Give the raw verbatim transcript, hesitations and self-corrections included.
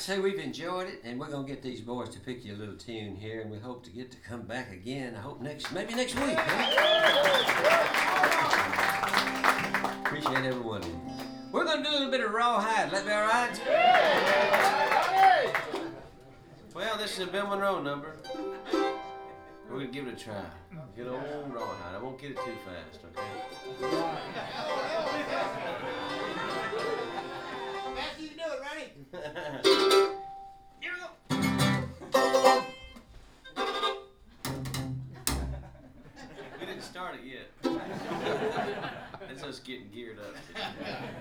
say we've enjoyed it, and we're gonna get these boys to pick you a little tune here, and we hope to get to come back again. I hope next, maybe next week. Huh? Appreciate every one of you. We're gonna do a little bit of rawhide. That be all right? Well, this is a Bill Monroe number. We're gonna give it a try. Good old rawhide. I won't get it too fast, okay? Matthew, you can do it, ready? Here we go. We didn't start it yet. That's us getting geared up.